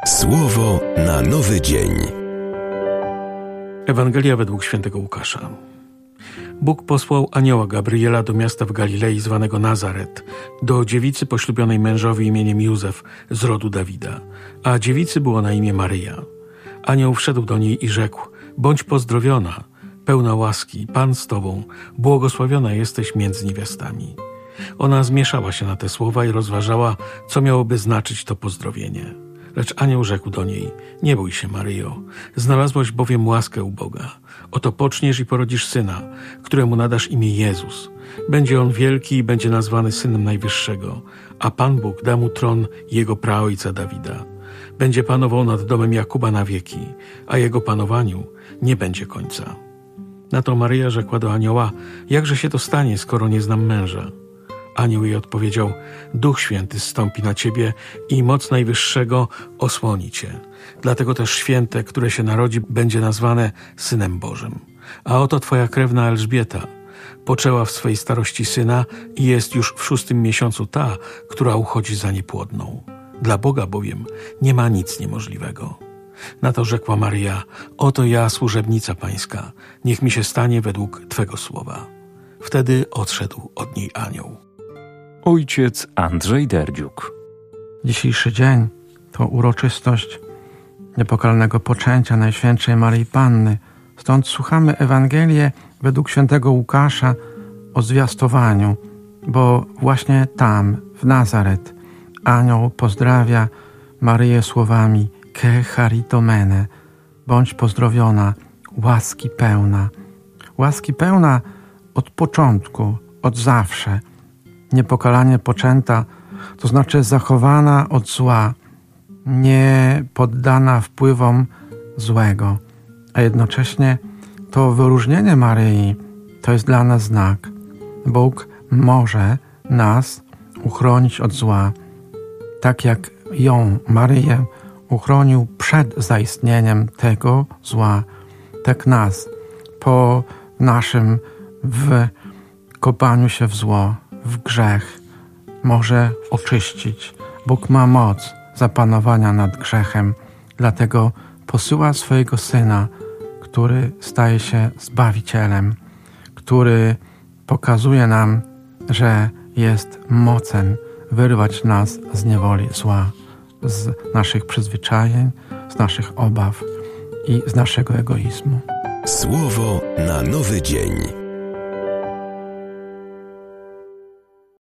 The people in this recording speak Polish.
Słowo na nowy dzień. Ewangelia według świętego Łukasza. Bóg posłał anioła Gabriela do miasta w Galilei zwanego Nazaret, do dziewicy poślubionej mężowi imieniem Józef z rodu Dawida, a dziewicy było na imię Maryja. Anioł wszedł do niej i rzekł: bądź pozdrowiona, pełna łaski, Pan z tobą, błogosławiona jesteś między niewiastami. Ona zmieszała się na te słowa i rozważała, co miałoby znaczyć to pozdrowienie. Lecz anioł rzekł do niej: nie bój się, Maryjo, znalazłaś bowiem łaskę u Boga. Oto poczniesz i porodzisz syna, któremu nadasz imię Jezus. Będzie on wielki i będzie nazwany Synem Najwyższego, a Pan Bóg da mu tron jego praojca Dawida. Będzie panował nad domem Jakuba na wieki, a jego panowaniu nie będzie końca. Na to Maryja rzekła do anioła: jakże się to stanie, skoro nie znam męża? Anioł jej odpowiedział: Duch Święty zstąpi na ciebie i moc Najwyższego osłoni cię. Dlatego też święte, które się narodzi, będzie nazwane Synem Bożym. A oto twoja krewna Elżbieta poczęła w swej starości syna i jest już w 6. miesiącu ta, która uchodzi za niepłodną. Dla Boga bowiem nie ma nic niemożliwego. Na to rzekła Maryja: oto ja, służebnica pańska, niech mi się stanie według twego słowa. Wtedy odszedł od niej anioł. Ojciec Andrzej Derdziuk. Dzisiejszy dzień to uroczystość niepokalnego poczęcia Najświętszej Maryi Panny. Stąd słuchamy Ewangelię według świętego Łukasza o zwiastowaniu, bo właśnie tam, w Nazaret, anioł pozdrawia Maryję słowami ke charitomene, bądź pozdrowiona, łaski pełna. Łaski pełna od początku, od zawsze. Niepokalanie poczęta, to znaczy zachowana od zła, nie poddana wpływom złego, a jednocześnie to wyróżnienie Maryi to jest dla nas znak. Bóg może nas uchronić od zła, tak jak ją, Maryję, uchronił przed zaistnieniem tego zła, tak nas po naszym wkopaniu się w zło, w grzech może oczyścić. Bóg ma moc zapanowania nad grzechem, dlatego posyła swojego Syna, który staje się Zbawicielem, który pokazuje nam, że jest mocen wyrwać nas z niewoli zła, z naszych przyzwyczajeń, z naszych obaw i z naszego egoizmu. Słowo na nowy dzień.